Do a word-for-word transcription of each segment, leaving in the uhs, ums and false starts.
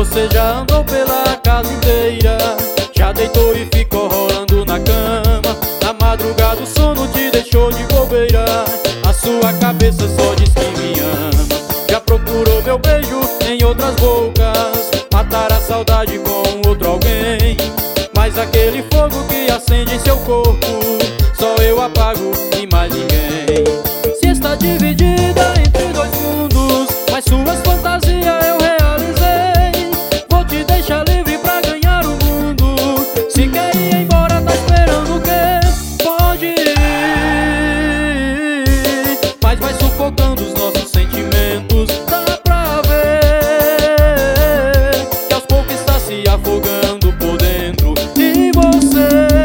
Você já andou pela casa inteira, já deitou e ficou rolando na cama. Na madrugada o sono te deixou de bobeira, a sua cabeça só diz que me ama. Já procurou meu beijo em outras bocas, matar a saudade com outro alguém. Mas aquele fogo que acende em seu corpo, só eu apago e mais ninguém. Se está dividida entre dois mundos, mas suas fantasias eu realizei. Vou te deixar livre pra ganhar o mundo. Se quer ir embora, tá esperando o quê? Pode ir, mas vai sufocando os nossos sentimentos. Dá pra ver que aos poucos está se afogando por dentro. E você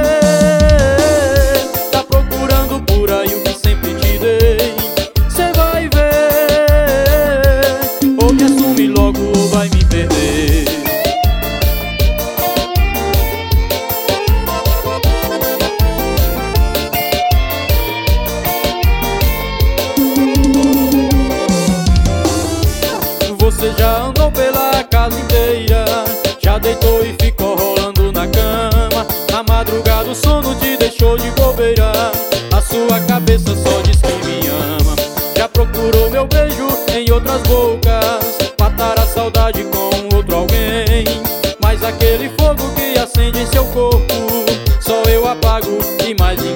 tá procurando por aí o que sempre te dei. Cê vai ver, ou me assume logo ou vai me perder. Você já andou pela casa inteira, já deitou e ficou rolando na cama. Na madrugada o sono te deixou de bobeira, a sua cabeça só diz que me ama. Já procurou meu beijo em outras bocas, matar a saudade com outro alguém. Mas aquele fogo que acende em seu corpo, só eu apago e mais ninguém.